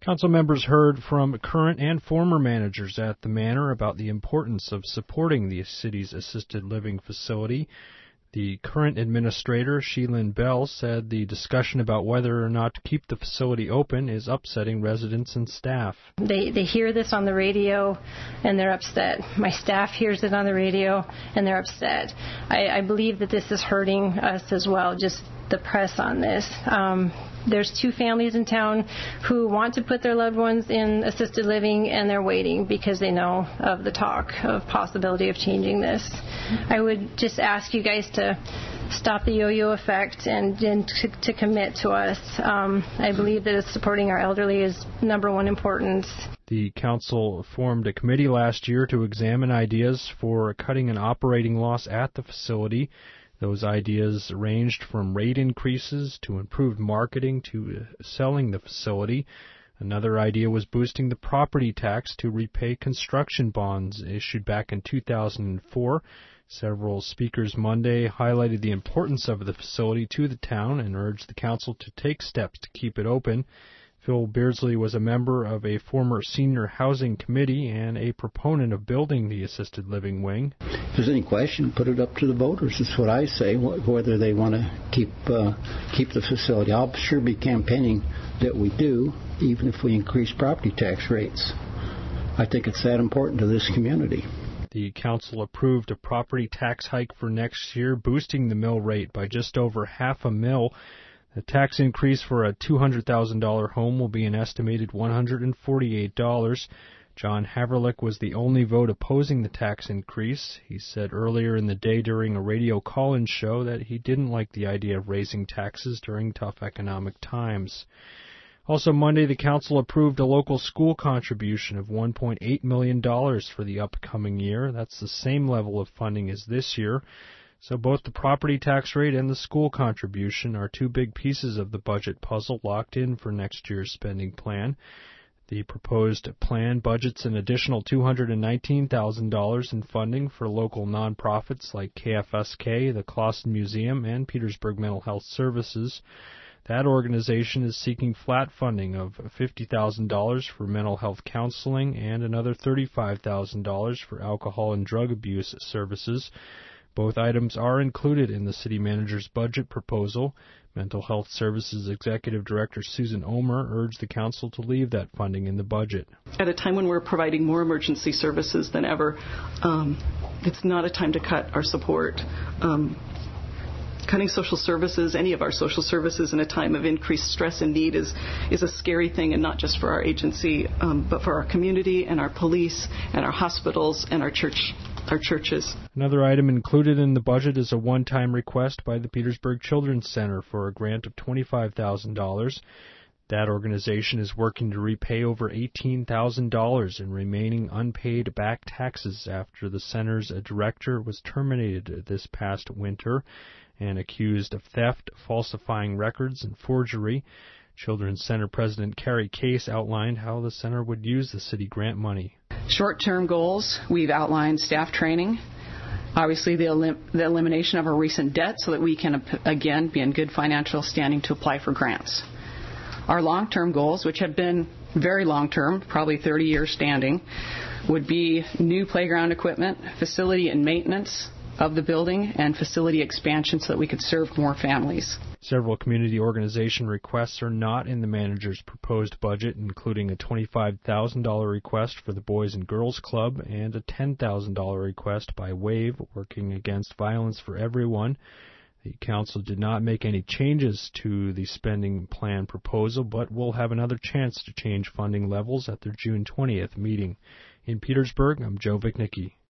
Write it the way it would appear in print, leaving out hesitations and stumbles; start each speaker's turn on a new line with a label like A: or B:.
A: Council members heard from current and former managers at the Manor about the importance of supporting the city's assisted living facility. The current administrator, Sheelyn Bell, said the discussion about whether or not to keep the facility open is upsetting residents and staff.
B: They hear this on the radio and they're upset. My staff hears it on the radio and they're upset. I believe that this is hurting us as well, just the press on this. There's 2 families in town who want to put their loved ones in assisted living, and they're waiting because they know of the talk of possibility of changing this. I would just ask you guys to stop the yo-yo effect and to commit to us. I believe that supporting our elderly is number one importance.
A: The council formed a committee last year to examine ideas for cutting an operating loss at the facility. Those ideas ranged from rate increases to improved marketing to selling the facility. Another idea was boosting the property tax to repay construction bonds issued back in 2004. Several speakers Monday highlighted the importance of the facility to the town and urged the council to take steps to keep it open. Phil Beardsley was a member of a former senior housing committee and a proponent of building the assisted living wing.
C: If there's any question, put it up to the voters, is what I say, whether they want to keep the facility. I'll sure be campaigning that we do, even if we increase property tax rates. I think it's that important to this community.
A: The council approved a property tax hike for next year, boosting the mill rate by just over $0.50. The tax increase for a $200,000 home will be an estimated $148. John Haverlick was the only vote opposing the tax increase. He said earlier in the day during a radio call-in show that he didn't like the idea of raising taxes during tough economic times. Also Monday, the council approved a local school contribution of $1.8 million for the upcoming year. That's the same level of funding as this year. So both the property tax rate and the school contribution are 2 big pieces of the budget puzzle locked in for next year's spending plan. The proposed plan budgets an additional $219,000 in funding for local nonprofits like KFSK, the Clawson Museum, and Petersburg Mental Health Services. That organization is seeking flat funding of $50,000 for mental health counseling and another $35,000 for alcohol and drug abuse services. Both items are included in the city manager's budget proposal. Mental Health Services Executive Director Susan Omer urged the council to leave that funding in the budget.
D: At a time when we're providing more emergency services than ever, it's not a time to cut our support. Cutting social services, any of our social services in a time of increased stress and need is a scary thing, and not just for our agency, but for our community and our police and our hospitals and our churches.
A: Another item included in the budget is a one-time request by the Petersburg Children's Center for a grant of $25,000. That organization is working to repay over $18,000 in remaining unpaid back taxes after the center's director was terminated this past winter and accused of theft, falsifying records, and forgery. Children's Center President Carrie Case outlined how the center would use the city grant money.
E: Short-term goals, we've outlined staff training, obviously the elimination of our recent debt so that we can, again, be in good financial standing to apply for grants. Our long-term goals, which have been very long-term, probably 30 years standing, would be new playground equipment, facility and maintenance of the building, and facility expansion so that we could serve more families.
A: Several community organization requests are not in the manager's proposed budget, including a $25,000 request for the Boys and Girls Club and a $10,000 request by WAVE, working against violence for everyone. The council did not make any changes to the spending plan proposal, but will have another chance to change funding levels at their June 20th meeting. In Petersburg, I'm Joe Vicnicki.